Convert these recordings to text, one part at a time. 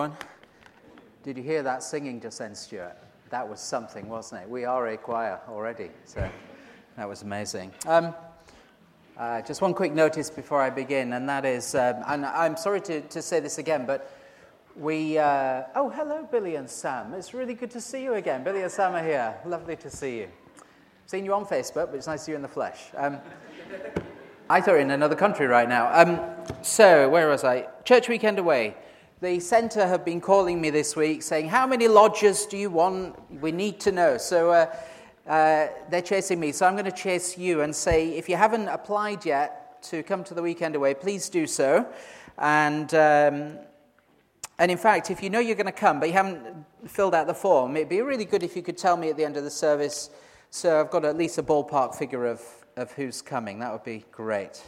Did you hear that singing just then, Stuart? That was something, wasn't it? We are a choir already, so that was amazing. Just one quick notice before I begin, and that is, and I'm sorry to say this again, but oh, hello, Billy and Sam. It's really good to see you again. Billy and Sam are here. Lovely to see you. Seen you on Facebook, but it's nice to see you in the flesh. I thought you were in another country right now. So, where was I? Church weekend away. The centre have been calling me this week saying, how many lodgers do you want? We need to know. So they're chasing me. So I'm going to chase you and say, if you haven't applied yet to come to the weekend away, please do so. And in fact, if you know you're going to come, but you haven't filled out the form, it'd be really good if you could tell me at the end of the service, so I've got at least a ballpark figure of who's coming. That would be great.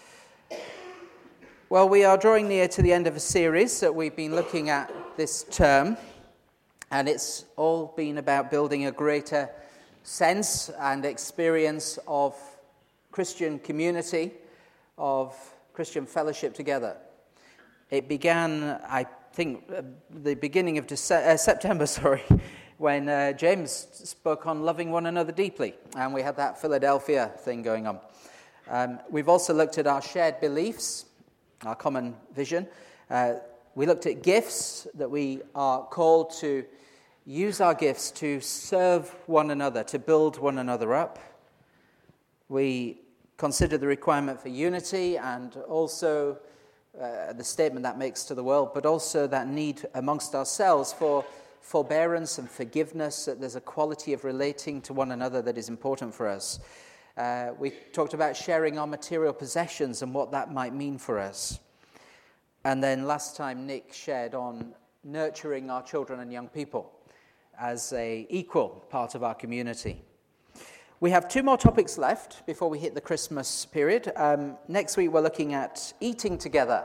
Well, we are drawing near to the end of a series that we've been looking at this term, and it's all been about building a greater sense and experience of Christian community, of Christian fellowship together. It began, I think, the beginning of September, when James spoke on loving one another deeply, and we had that Philadelphia thing going on. We've also looked at our shared beliefs, our common vision. We looked at gifts, that we are called to use our gifts to serve one another, to build one another up. We considered the requirement for unity and also the statement that makes to the world, but also that need amongst ourselves for forbearance and forgiveness, that there's a quality of relating to one another that is important for us. We talked about sharing our material possessions and what that might mean for us. And then last time Nick shared on nurturing our children and young people as an equal part of our community. We have two more topics left before we hit the Christmas period. Next week we're looking at eating together,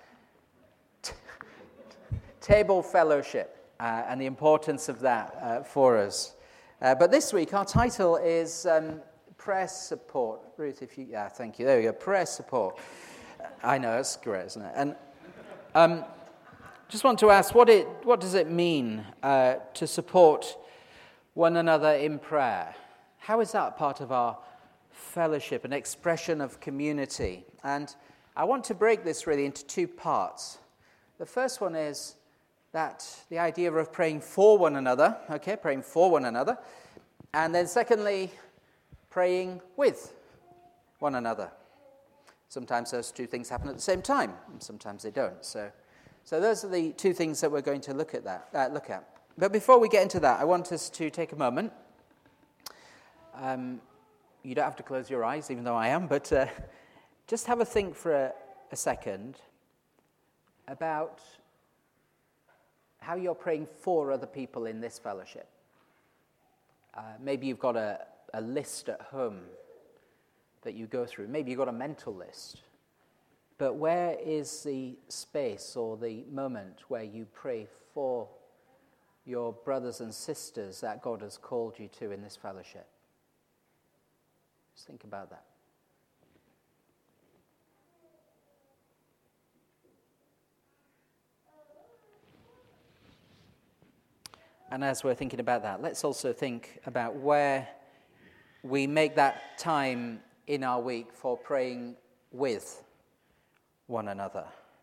table fellowship, and the importance of that for us. But this week our title is prayer support. Ruth, thank you. There we go. Prayer support. I know, it's great, isn't it? And just want to ask, what does it mean to support one another in prayer? How is that part of our fellowship, an expression of community? And I want to break this really into two parts. The first one is that the idea of praying for one another, praying for one another. And then secondly, praying with one another. Sometimes those two things happen at the same time, and sometimes they don't. So those are the two things that we're going to look at. But before we get into that, I want us to take a moment. You don't have to close your eyes, even though I am, but just have a think for a second about how you're praying for other people in this fellowship. Maybe you've got a list at home that you go through. Maybe you've got a mental list. But where is the space or the moment where you pray for your brothers and sisters that God has called you to in this fellowship? Just think about that. And as we're thinking about that, let's also think about where we make that time in our week for praying with one another.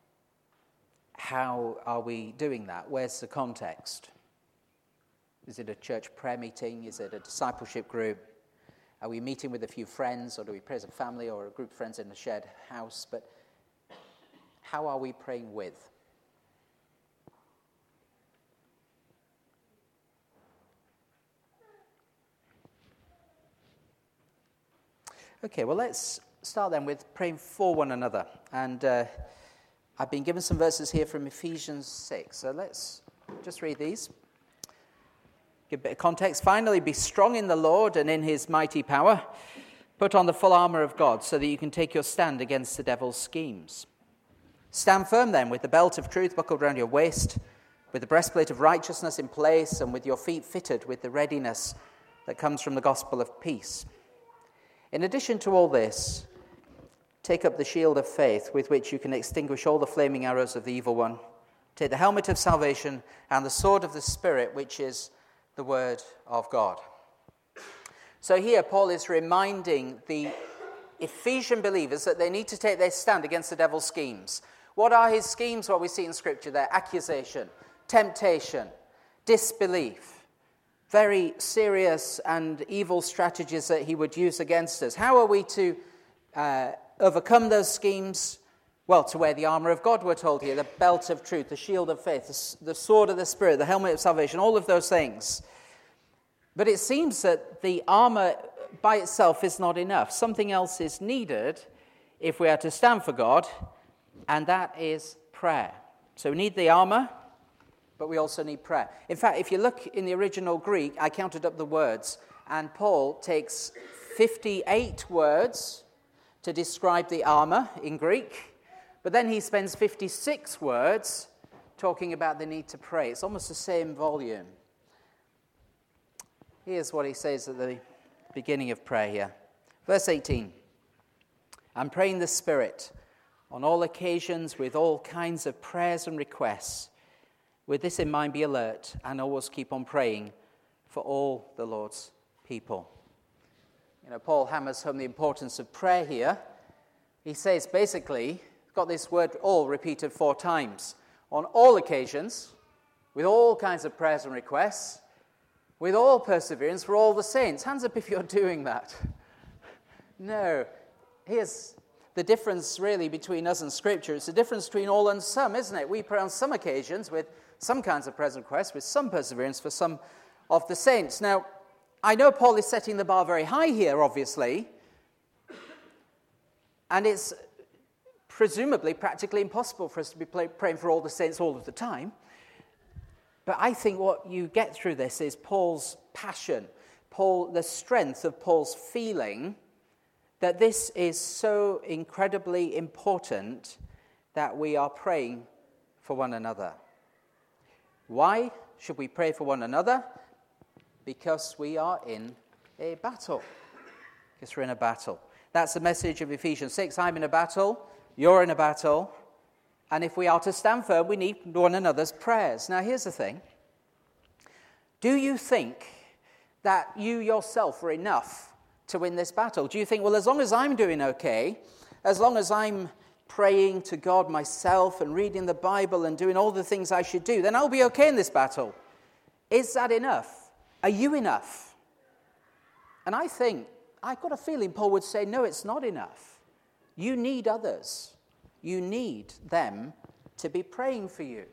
How are we doing that? Where's the context? Is it a church prayer meeting? Is it a discipleship group? Are we meeting with a few friends, or do we pray as a family or a group of friends in a shared house? But how are we praying with? Okay, well, let's start then with praying for one another. And I've been given some verses here from Ephesians 6. So let's just read these. Give a bit of context. Finally, be strong in the Lord and in his mighty power. Put on the full armor of God so that you can take your stand against the devil's schemes. Stand firm then with the belt of truth buckled around your waist, with the breastplate of righteousness in place, and with your feet fitted with the readiness that comes from the gospel of peace. In addition to all this, take up the shield of faith with which you can extinguish all the flaming arrows of the evil one. Take the helmet of salvation and the sword of the Spirit, which is the word of God. So here Paul is reminding the Ephesian believers that they need to take their stand against the devil's schemes. What are his schemes? What we see in Scripture there: accusation, temptation, disbelief, very serious and evil strategies that he would use against us. How are we to overcome those schemes? Well, to wear the armor of God, we're told here, the belt of truth, the shield of faith, the sword of the Spirit, the helmet of salvation, all of those things. But it seems that the armor by itself is not enough. Something else is needed if we are to stand for God, and that is prayer. So we need the armor, but we also need prayer. In fact, if you look in the original Greek, I counted up the words, and Paul takes 58 words to describe the armor in Greek, but then he spends 56 words talking about the need to pray. It's almost the same volume. Here's what he says at the beginning of prayer here. Verse 18. I'm praying the Spirit on all occasions with all kinds of prayers and requests. With this in mind, be alert and always keep on praying for all the Lord's people. You know, Paul hammers home the importance of prayer here. He says basically, got this word all repeated 4 times. On all occasions, with all kinds of prayers and requests, with all perseverance for all the saints. Hands up if you're doing that. No. Here's the difference really between us and Scripture. It's the difference between all and some, isn't it? We pray on some occasions with some kinds of prayers and requests, with some perseverance for some of the saints. Now, I know Paul is setting the bar very high here, obviously, and it's presumably practically impossible for us to be praying for all the saints all of the time. But I think what you get through this is Paul's passion, the strength of Paul's feeling that this is so incredibly important that we are praying for one another. Why should we pray for one another? Because we are in a battle. Because we're in a battle. That's the message of Ephesians 6. I'm in a battle. You're in a battle. And if we are to stand firm, we need one another's prayers. Now, here's the thing. Do you think that you yourself are enough to win this battle? Do you think, well, as long as I'm doing okay, as long as I'm praying to God myself and reading the Bible and doing all the things I should do, then I'll be okay in this battle? Is that enough? Are you enough? And I've got a feeling Paul would say, no, it's not enough. You need others. You need them to be praying for you.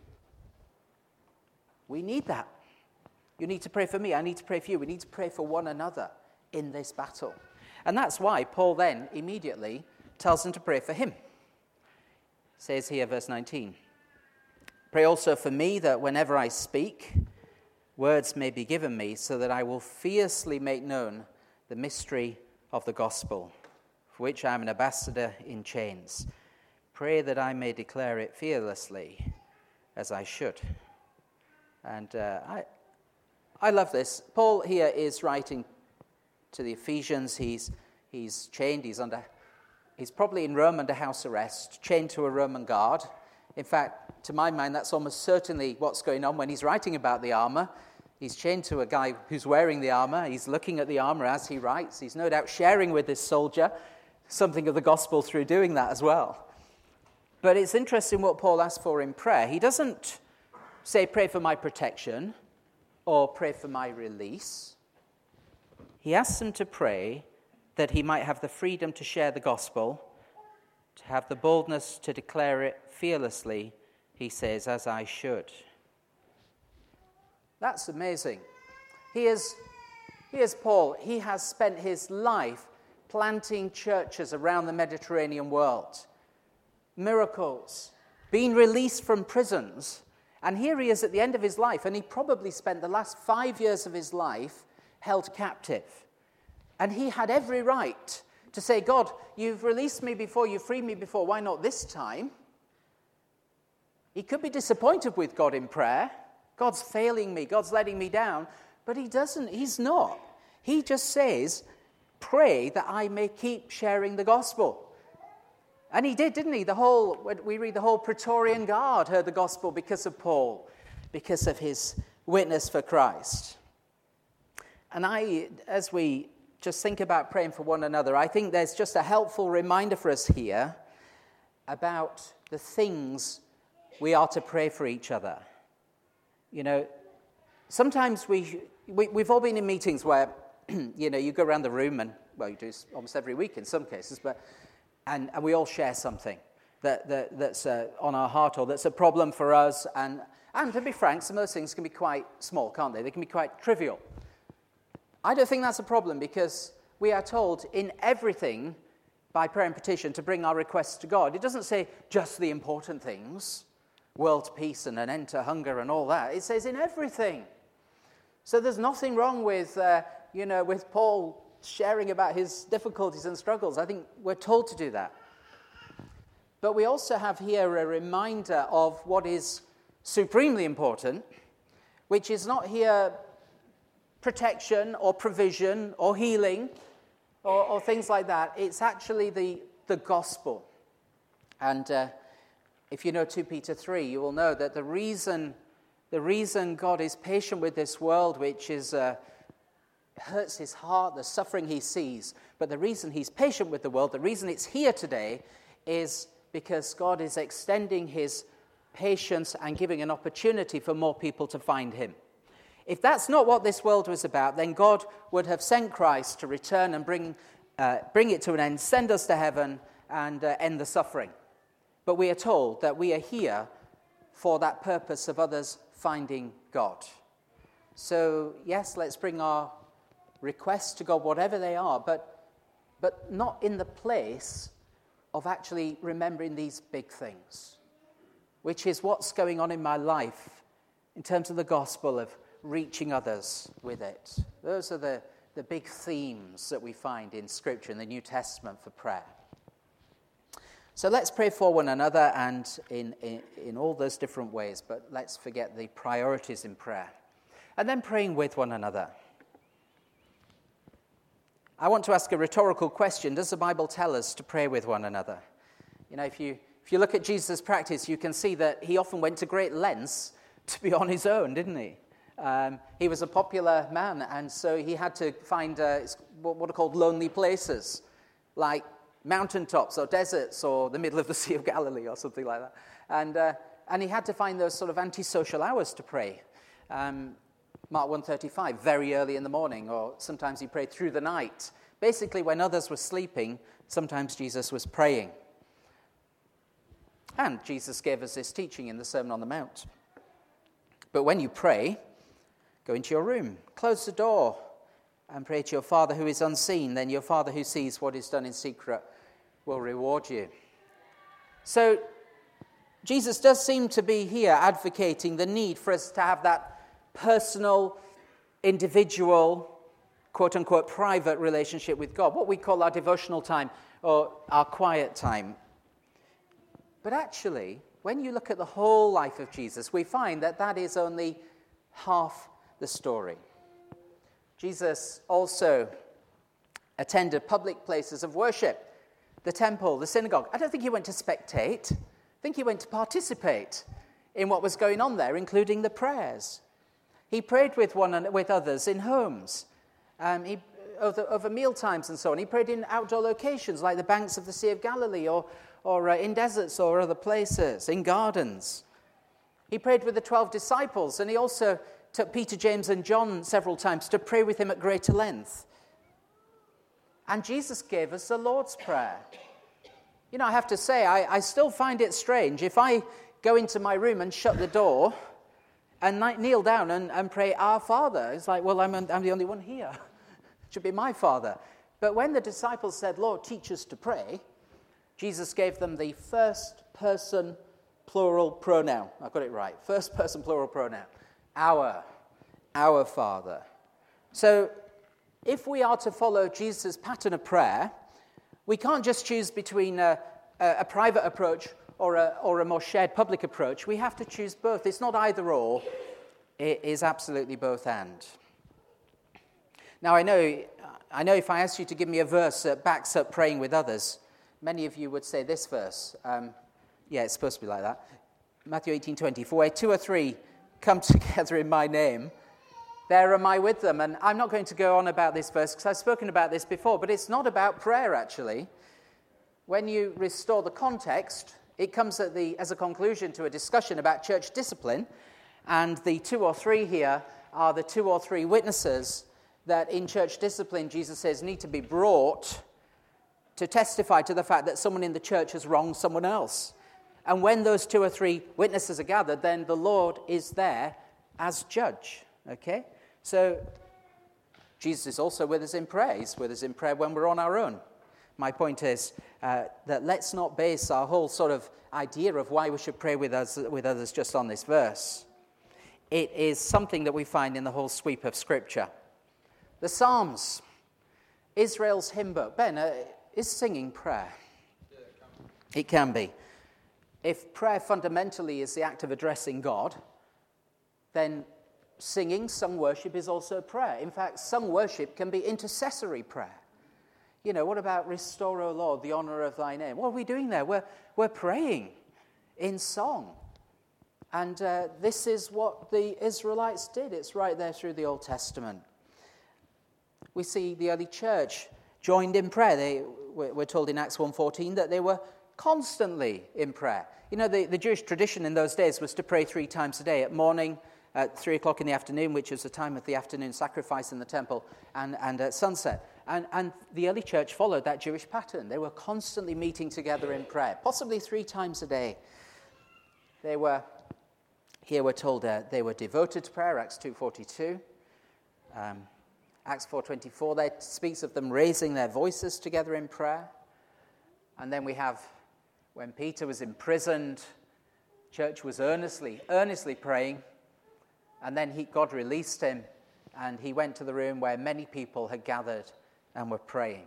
We need that. You need to pray for me. I need to pray for you. We need to pray for one another in this battle. And that's why Paul then immediately tells them to pray for him. It says here, verse 19, pray also for me that whenever I speak, words may be given me so that I will fiercely make known the mystery of the gospel, for which I am an ambassador in chains. Pray that I may declare it fearlessly, as I should. And I love this. Paul here is writing to the Ephesians. He's chained. He's probably in Rome under house arrest, chained to a Roman guard. In fact, to my mind, that's almost certainly what's going on when he's writing about the armor. He's chained to a guy who's wearing the armor. He's looking at the armor as he writes. He's no doubt sharing with this soldier something of the gospel through doing that as well. But it's interesting what Paul asks for in prayer. He doesn't say, pray for my protection or pray for my release. He asks them to pray that he might have the freedom to share the gospel, to have the boldness to declare it fearlessly, he says, as I should. That's amazing. Here's Paul. He has spent his life planting churches around the Mediterranean world. Miracles, being released from prisons. And here he is at the end of his life, and he probably spent the last 5 years of his life held captive. And he had every right to say, God, you've released me before, you've freed me before, why not this time? He could be disappointed with God in prayer. God's failing me, God's letting me down. But he doesn't, he's not. He just says, pray that I may keep sharing the gospel. And he did, didn't he? We read the whole Praetorian Guard heard the gospel because of Paul, because of his witness for Christ. And as we just think about praying for one another, I think there's just a helpful reminder for us here about the things we are to pray for each other. You know, sometimes we've all been in meetings where, you know, you go around the room and, well, you do almost every week in some cases, and we all share something that's on our heart or that's a problem for us. And to be frank, some of those things can be quite small, can't they? They can be quite trivial. I don't think that's a problem because we are told in everything by prayer and petition to bring our requests to God. It doesn't say just the important things, world peace and an end to hunger and all that. It says in everything. So there's nothing wrong with, with Paul sharing about his difficulties and struggles. I think we're told to do that. But we also have here a reminder of what is supremely important, which is not here protection or provision or healing or things like that. It's actually the gospel. And if you know 2 Peter 3, you will know that the reason God is patient with this world, which is hurts his heart, the suffering he sees, but the reason he's patient with the world, the reason it's here today, is because God is extending his patience and giving an opportunity for more people to find him. If that's not what this world was about, then God would have sent Christ to return and bring it to an end, send us to heaven, and end the suffering. But we are told that we are here for that purpose of others finding God. So, yes, let's bring our requests to God, whatever they are, but not in the place of actually remembering these big things, which is what's going on in my life in terms of the gospel of reaching others with it. Those are the big themes that we find in Scripture in the New Testament for prayer. So let's pray for one another and in all those different ways, but let's forget the priorities in prayer. And then praying with one another. I want to ask a rhetorical question. Does the Bible tell us to pray with one another? You know, if you look at Jesus' practice, you can see that he often went to great lengths to be on his own, didn't he? He was a popular man, and so he had to find what are called lonely places, like mountaintops or deserts or the middle of the Sea of Galilee or something like that. And he had to find those sort of antisocial hours to pray. Mark 1:35, very early in the morning, or sometimes he prayed through the night. Basically, when others were sleeping, sometimes Jesus was praying. And Jesus gave us this teaching in the Sermon on the Mount. But when you pray, go into your room, close the door, and pray to your Father who is unseen. Then your Father who sees what is done in secret will reward you. So Jesus does seem to be here advocating the need for us to have that personal, individual, quote-unquote, private relationship with God, what we call our devotional time or our quiet time. But actually, when you look at the whole life of Jesus, we find that is only half the story. Jesus also attended public places of worship, the temple, the synagogue. I don't think he went to spectate. I think he went to participate in what was going on there, including the prayers. He prayed with others in homes, over meal times and so on. He prayed in outdoor locations like the banks of the Sea of Galilee or in deserts or other places, in gardens. He prayed with the 12 disciples, and he also took Peter, James, and John several times to pray with him at greater length. And Jesus gave us the Lord's Prayer. You know, I have to say, I still find it strange. If I go into my room and shut the door and kneel down and pray, Our Father, it's like, well, I'm the only one here. It should be my Father. But when the disciples said, Lord, teach us to pray, Jesus gave them the first person plural pronoun. I got it right. First person plural pronoun. Our Father. So if we are to follow Jesus' pattern of prayer, we can't just choose between a private approach or a more shared public approach. We have to choose both. It's not either or. It is absolutely both and. Now, I know if I asked you to give me a verse that backs up praying with others, many of you would say this verse. It's supposed to be like that. Matthew 18:20, for where 2 or 3 come together in my name, there am I with them. And I'm not going to go on about this verse because I've spoken about this before, but it's not about prayer, actually. When you restore the context, it comes as a conclusion to a discussion about church discipline, and the 2 or 3 here are the 2 or 3 witnesses that in church discipline, Jesus says, need to be brought to testify to the fact that someone in the church has wronged someone else. And when those 2 or 3 witnesses are gathered, then the Lord is there as judge. Okay? So Jesus is also with us in prayer. He's with us in prayer when we're on our own. My point is that let's not base our whole sort of idea of why we should pray with others just on this verse. It is something that we find in the whole sweep of Scripture. The Psalms, Israel's hymn book. Ben, is singing prayer? Yeah, it can be. If prayer fundamentally is the act of addressing God, then singing, sung worship is also prayer. In fact, sung worship can be intercessory prayer. You know, what about restore, O Lord, the honor of thy name? What are we doing there? We're praying in song. And this is what the Israelites did. It's right there through the Old Testament. We see the early church joined in prayer. We're told in Acts 1:14 that they were constantly in prayer. You know, the Jewish tradition in those days was to pray 3 times a day, at morning, at 3 o'clock in the afternoon, which is the time of the afternoon sacrifice in the temple, and at sunset. And the early church followed that Jewish pattern. They were constantly meeting together in prayer, possibly 3 times a day. Here we're told they were devoted to prayer, Acts 2:42. Acts 4:24, there speaks of them raising their voices together in prayer. And then we have, when Peter was imprisoned, church was earnestly praying. And then God released him, and he went to the room where many people had gathered and were praying.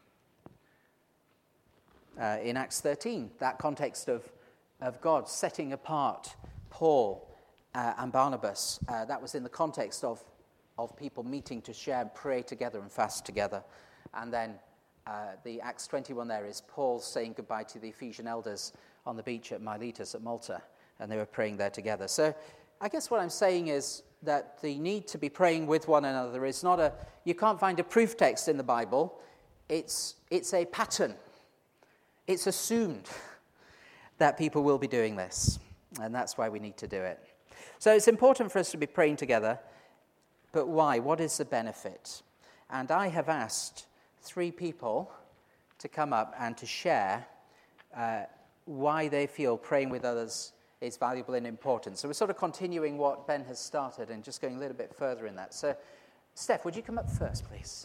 In Acts 13, that context of God setting apart Paul and Barnabas, that was in the context of people meeting to share and pray together and fast together. And then the Acts 21 there is Paul saying goodbye to the Ephesian elders on the beach at Miletus at Malta, and they were praying there together. So I guess what I'm saying is that the need to be praying with one another is not you can't find a proof text in the Bible. It's a pattern. It's assumed that people will be doing this, and that's why we need to do it. So it's important for us to be praying together, but why? What is the benefit? And I have asked 3 people to come up and to share why they feel praying with others is valuable and important. So we're sort of continuing what Ben has started and just going a little bit further in that. So, Steph, would you come up first, please?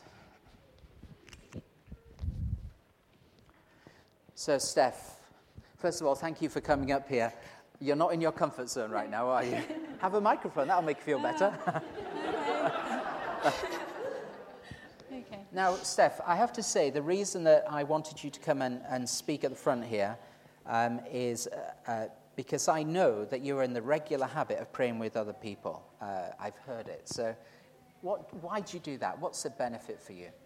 So, Steph, first of all, thank you for coming up here. You're not in your comfort zone right now, are you? Have a microphone, that'll make you feel better. Okay. Now, Steph, I have to say, the reason that I wanted you to come and speak at the front here is because I know that you're in the regular habit of praying with other people. I've heard it. So why do you do that? What's the benefit for you?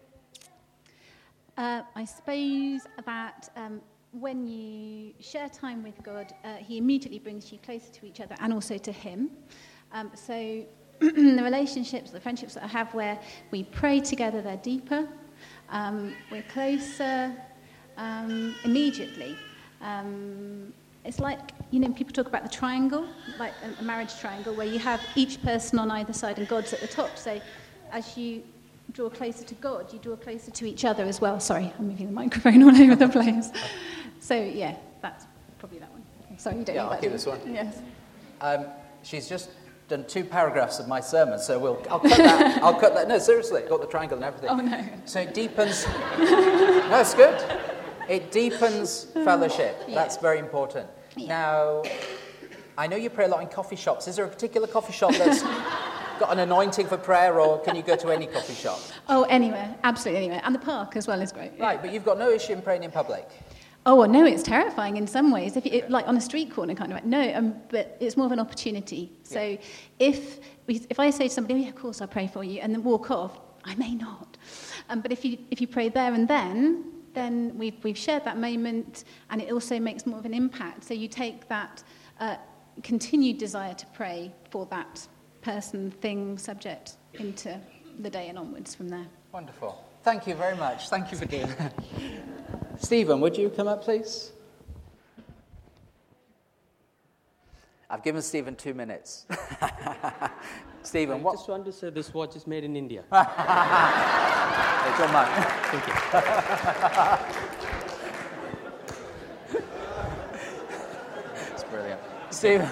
I suppose that when you share time with God, he immediately brings you closer to each other and also to him. So the relationships, the friendships that I have where we pray together, they're deeper. We're closer immediately. It's like, people talk about the triangle, like a marriage triangle, where you have each person on either side and God's at the top. So as you draw closer to God, you draw closer to each other as well. Sorry, I'm moving the microphone all over the place. So, yeah, that's probably that one. Okay, sorry, you don't need that. I'll keep this one. Yes. She's just done 2 paragraphs of my sermon, so I'll cut that. I'll cut that. No, seriously, got the triangle and everything. Oh, no. So it deepens. No, it's good. It deepens fellowship. Yeah. That's very important. Yeah. Now, I know you pray a lot in coffee shops. Is there a particular coffee shop that's got an anointing for prayer, or can you go to any coffee shop? Oh, anywhere. Absolutely anywhere. And the park as well is great. Right, but you've got no issue in praying in public. Oh, well, no, it's terrifying in some ways. Like on a street corner kind of. No, but it's more of an opportunity. So Yeah. if I say to somebody, oh, yeah, of course I'll pray for you, and then walk off, I may not. But if you pray there and then, then we've shared that moment, and it also makes more of an impact. So you take that continued desire to pray for that person, thing, subject into the day and onwards from there. Wonderful. Thank you very much. Thank you for doing that. Stephen, would you come up, please? I've given Stephen 2 minutes. Stephen, I just want to say this watch is made in India. It's on mine. Thank you. It's brilliant. Stephen,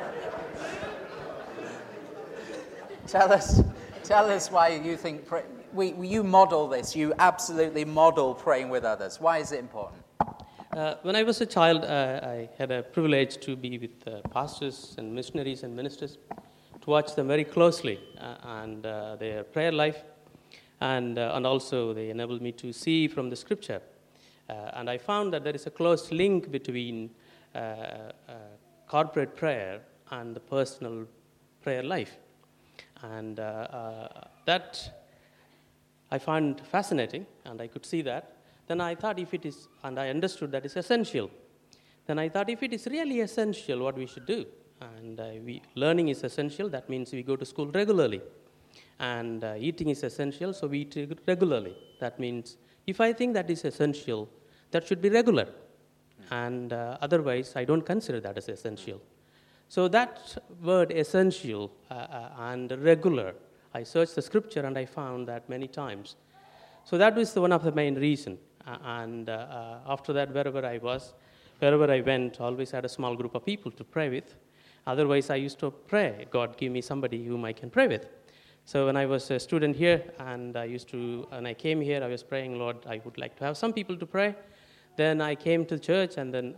tell us why you think you model this. You absolutely model praying with others. Why is it important? When I was a child, I had a privilege to be with pastors and missionaries and ministers, to watch them very closely and their prayer life, and also they enabled me to see from the scripture. And I found that there is a close link between corporate prayer and the personal prayer life. And that I found fascinating, and I could see that. Then I thought if it is, and I understood that it's essential. Then I thought if it is really essential, what we should do. And learning is essential, that means we go to school regularly. And eating is essential, so we eat regularly. That means if I think that is essential, that should be regular. And otherwise, I don't consider that as essential. So that word essential and regular, I searched the scripture and I found that many times. So that was one of the main reasons. And after that, wherever I went, always had a small group of people to pray with. Otherwise, I used to pray, God, give me somebody whom I can pray with. So when I was a student here, and when I came here, I was praying, Lord, I would like to have some people to pray. Then I came to church, and then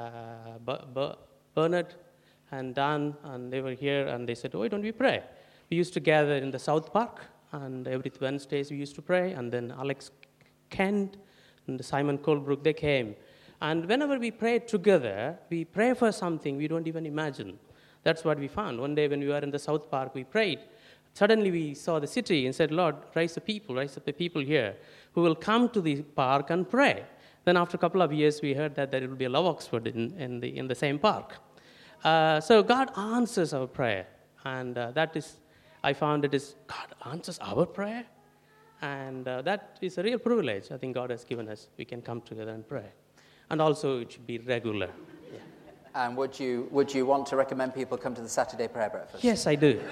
Bernard and Dan, and they were here, and they said, why don't we pray? We used to gather in the South Park, and every Wednesdays we used to pray, and then Alex Kent and Simon Colebrook, they came. And whenever we prayed together, we pray for something we don't even imagine. That's what we found. One day when we were in the South Park, we prayed. Suddenly we saw the city and said, Lord, raise up the people here who will come to the park and pray. Then after a couple of years, we heard that there will be a Love Oxford in the same park. So God answers our prayer. And I found it is God answers our prayer. And that is a real privilege I think God has given us. We can come together and pray. And also it should be regular. Yeah. And would you want to recommend people come to the Saturday prayer breakfast? Yes, I do.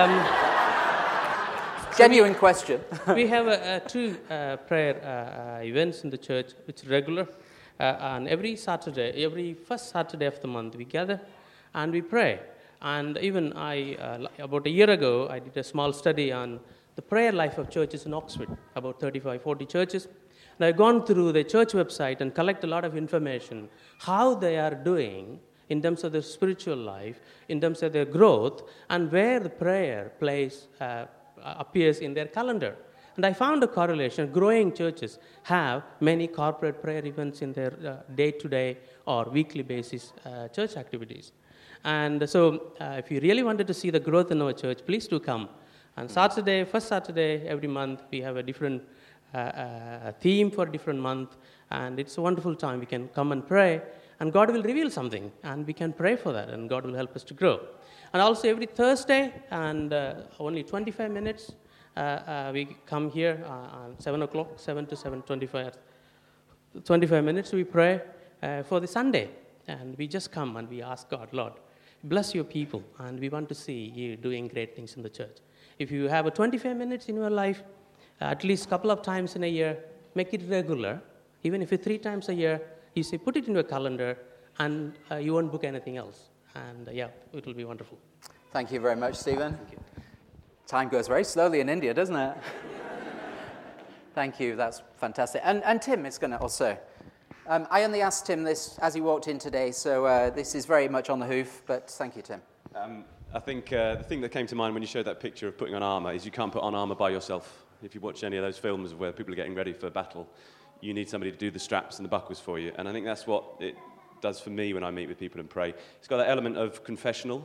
Genuine question. We have two prayer events in the church, which is regular. And every first Saturday of the month, we gather and we pray. And even about a year ago, I did a small study on the prayer life of churches in Oxford, about 35, 40 churches. And I've gone through the church website and collect a lot of information, how they are doing in terms of their spiritual life, in terms of their growth, and where the prayer appears in their calendar. And I found a correlation. Growing churches have many corporate prayer events in their day-to-day or weekly basis church activities. And so if you really wanted to see the growth in our church, please do come. And first Saturday every month, we have a different theme for a different month. And it's a wonderful time. We can come and pray, and God will reveal something. And we can pray for that, and God will help us to grow. And also every Thursday, and only 25 minutes, we come here on 7 o'clock, 7 to 7:25. 25 minutes we pray for the Sunday. And we just come and we ask God, Lord, bless your people, and we want to see you doing great things in the church. If you have 25 minutes in your life, at least a couple of times in a year, make it regular. Even if it's 3 times a year, you say, put it in your calendar, and you won't book anything else. And it will be wonderful. Thank you very much, Stephen. Thank you. Time goes very slowly in India, doesn't it? Thank you, that's fantastic. And Tim is going to also... I only asked Tim this as he walked in today, so this is very much on the hoof, but thank you, Tim. I think the thing that came to mind when you showed that picture of putting on armour is you can't put on armour by yourself. If you watch any of those films where people are getting ready for battle, you need somebody to do the straps and the buckles for you. And I think that's what it does for me when I meet with people and pray. It's got that element of confessional,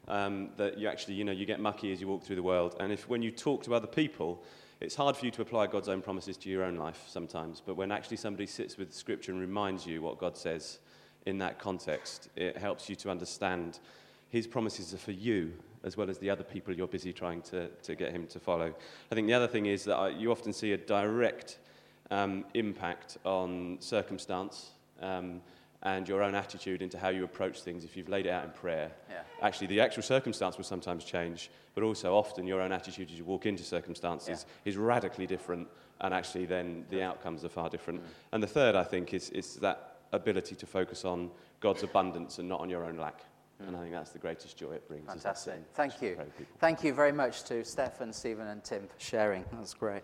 that you actually, you get mucky as you walk through the world. And when you talk to other people, it's hard for you to apply God's own promises to your own life sometimes. But when actually somebody sits with Scripture and reminds you what God says in that context, it helps you to understand his promises are for you as well as the other people you're busy trying to get him to follow. I think the other thing is that you often see a direct impact on circumstance and your own attitude into how you approach things. If you've laid it out in prayer, actually the actual circumstance will sometimes change, but also often your own attitude as you walk into circumstances is radically different, and actually then the outcomes are far different. And the third, I think, is that ability to focus on God's abundance and not on your own lack. And I think that's the greatest joy it brings. Fantastic. Thank you. Thank you very much to Stefan, Stephen and Tim for sharing. That's great.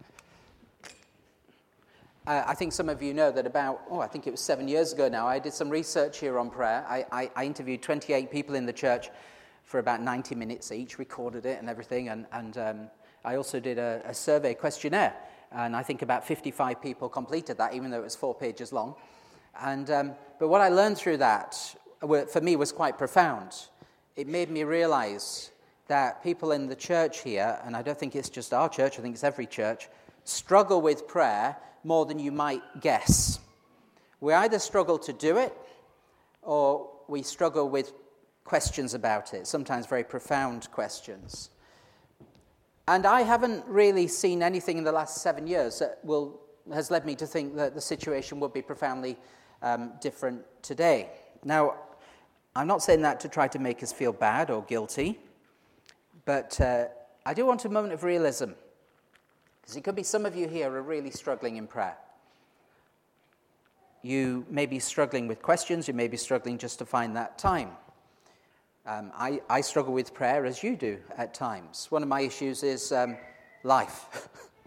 I think some of you know that I think it was 7 years ago now, I did some research here on prayer. I interviewed 28 people in the church for about 90 minutes each, recorded it and everything, and I also did a survey questionnaire, and I think about 55 people completed that, even though it was 4 pages long. And but what I learned through that, for me, was quite profound. It made me realize that people in the church here, and I don't think it's just our church, I think it's every church, struggle with prayer more than you might guess. We either struggle to do it, or we struggle with questions about it, sometimes very profound questions. And I haven't really seen anything in the last 7 years that has led me to think that the situation would be profoundly different today. Now, I'm not saying that to try to make us feel bad or guilty, but I do want a moment of realism. Because it could be some of you here are really struggling in prayer. You may be struggling with questions, you may be struggling just to find that time. I struggle with prayer as you do at times. One of my issues is life.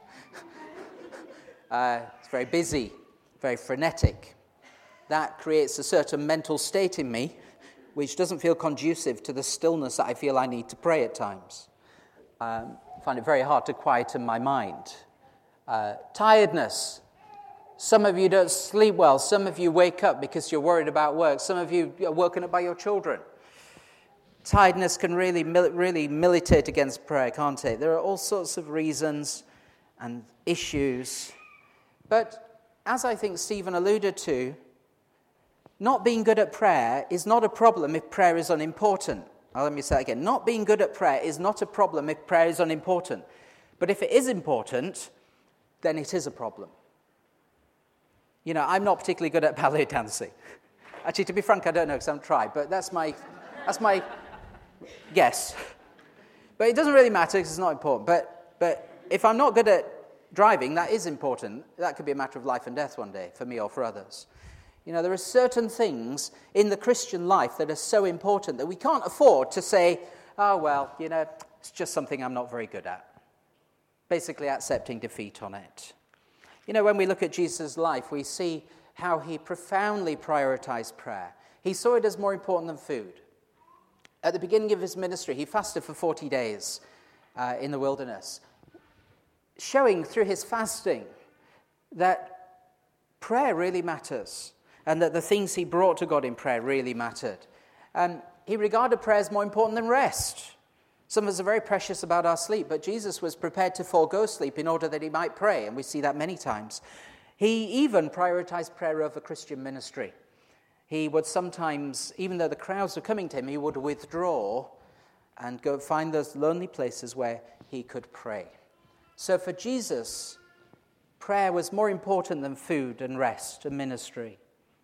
It's very busy, very frenetic. That creates a certain mental state in me which doesn't feel conducive to the stillness that I feel I need to pray at times. I find it very hard to quieten my mind. Tiredness. Some of you don't sleep well. Some of you wake up because you're worried about work. Some of you are woken up by your children. Tiredness can really militate against prayer, can't it? There are all sorts of reasons and issues. But as I think Stephen alluded to, not being good at prayer is not a problem if prayer is unimportant. Let me say that again. Not being good at prayer is not a problem if prayer is unimportant. But if it is important, then it is a problem. I'm not particularly good at ballet dancing. Actually, to be frank, I don't know because I haven't tried, but that's my guess. But it doesn't really matter because it's not important. But if I'm not good at driving, that is important. That could be a matter of life and death one day for me or for others. There are certain things in the Christian life that are so important that we can't afford to say, it's just something I'm not very good at. Basically accepting defeat on it. When we look at Jesus' life, we see how he profoundly prioritized prayer. He saw it as more important than food. At the beginning of his ministry, he fasted for 40 days in the wilderness, showing through his fasting that prayer really matters, and that the things he brought to God in prayer really mattered. He regarded prayer as more important than rest. Some of us are very precious about our sleep, but Jesus was prepared to forego sleep in order that he might pray, and we see that many times. He even prioritized prayer over Christian ministry. He would sometimes, even though the crowds were coming to him, he would withdraw and go find those lonely places where he could pray. So for Jesus, prayer was more important than food and rest and ministry.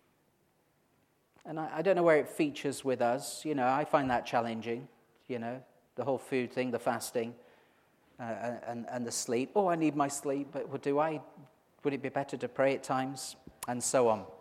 And I don't know where it features with us. I find that challenging, the whole food thing, the fasting, and the sleep. Oh, I need my sleep, but would it be better to pray at times? And so on.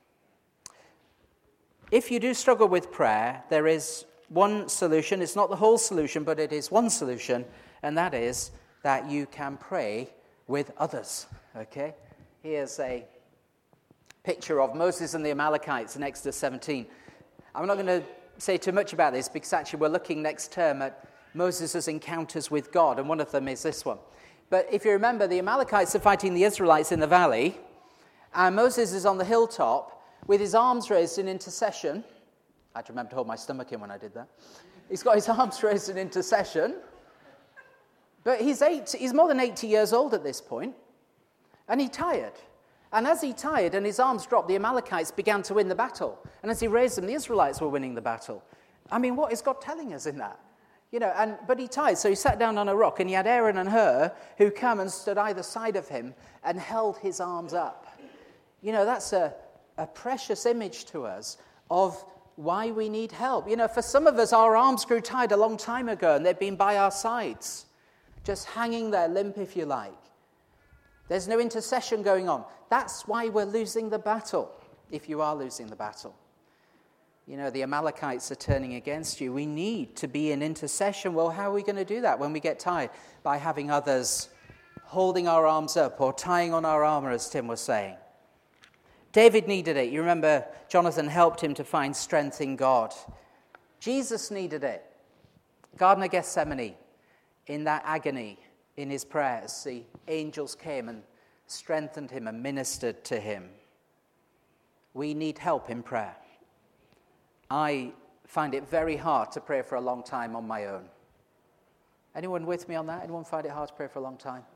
If you do struggle with prayer, there is one solution. It's not the whole solution, but it is one solution, and that is that you can pray with others. Okay? Here's a picture of Moses and the Amalekites in Exodus 17. I'm not going to say too much about this because actually we're looking next term at Moses' encounters with God, and one of them is this one. But if you remember, the Amalekites are fighting the Israelites in the valley, and Moses is on the hilltop with his arms raised in intercession. I had to remember to hold my stomach in when I did that. He's got his arms raised in intercession. But he's more than 80 years old at this point, and he tired. And as he tired and his arms dropped, the Amalekites began to win the battle. And as he raised them, the Israelites were winning the battle. I mean, what is God telling us in that? But he tired, so he sat down on a rock, and he had Aaron and Hur who come and stood either side of him and held his arms up. That's a precious image to us of why we need help. For some of us, our arms grew tired a long time ago, and they've been by our sides, just hanging there limp, if you like. There's no intercession going on. That's why we're losing the battle, if you are losing the battle. The Amalekites are turning against you. We need to be in intercession. Well, how are we going to do that when we get tired? By having others holding our arms up or tying on our armor, as Tim was saying. David needed it. You remember Jonathan helped him to find strength in God. Jesus needed it. Garden of Gethsemane, in that agony, in his prayers, the angels came and strengthened him and ministered to him. We need help in prayer. I find it very hard to pray for a long time on my own. Anyone with me on that? Anyone find it hard to pray for a long time?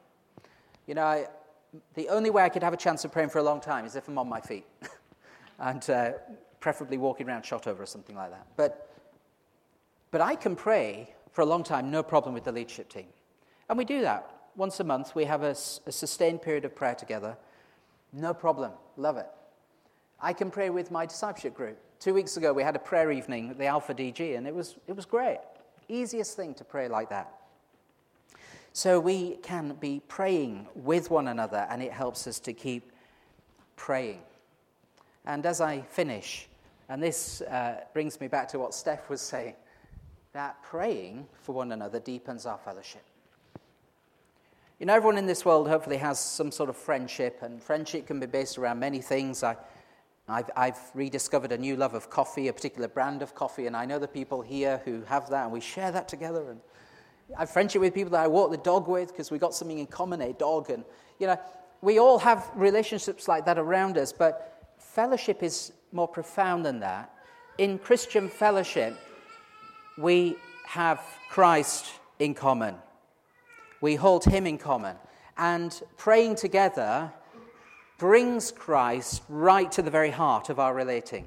The only way I could have a chance of praying for a long time is if I'm on my feet. And preferably walking around shot over or something like that. But I can pray for a long time, no problem with the leadership team. And we do that. Once a month, we have a sustained period of prayer together. No problem. Love it. I can pray with my discipleship group. 2 weeks ago, we had a prayer evening at the Alpha DG, and it was great. Easiest thing to pray like that. So we can be praying with one another, and it helps us to keep praying. And as I finish, and this brings me back to what Steph was saying, that praying for one another deepens our fellowship. Everyone in this world hopefully has some sort of friendship, and friendship can be based around many things. I've rediscovered a new love of coffee, a particular brand of coffee, and I know the people here who have that, and we share that together. And I have friendship with people that I walk the dog with because we've got something in common, a dog. And, we all have relationships like that around us, but fellowship is more profound than that. In Christian fellowship, we have Christ in common. We hold him in common. And praying together brings Christ right to the very heart of our relating.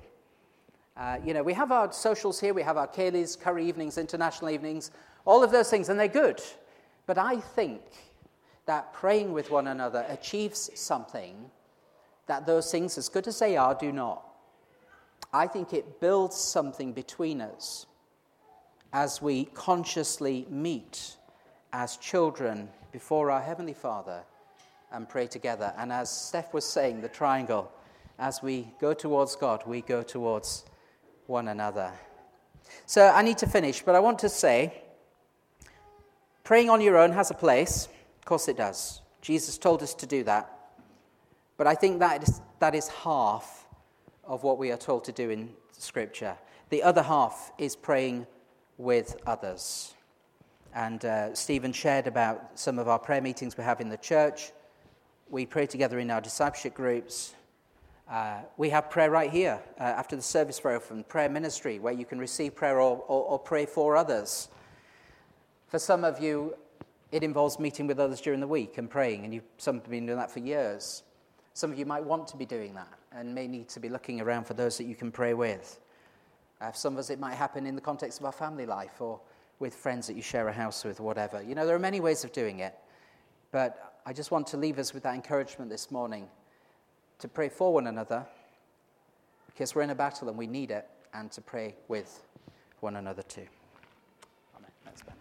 We have our socials here. We have our Kaylee's, curry evenings, international evenings, all of those things, and they're good. But I think that praying with one another achieves something that those things, as good as they are, do not. I think it builds something between us as we consciously meet as children before our Heavenly Father and pray together. And as Steph was saying, the triangle, as we go towards God, we go towards one another. So I need to finish, but I want to say, praying on your own has a place. Of course it does. Jesus told us to do that. But I think that is half of what we are told to do in Scripture. The other half is praying with others. And Stephen shared about some of our prayer meetings we have in the church. We pray together in our discipleship groups. We have prayer right here after the service very often, prayer ministry, where you can receive prayer or pray for others. For some of you, it involves meeting with others during the week and praying, and some have been doing that for years. Some of you might want to be doing that and may need to be looking around for those that you can pray with. For some of us, it might happen in the context of our family life or with friends that you share a house with or whatever. There are many ways of doing it, but I just want to leave us with that encouragement this morning to pray for one another because we're in a battle and we need it, and to pray with one another too. Amen. Let's pray.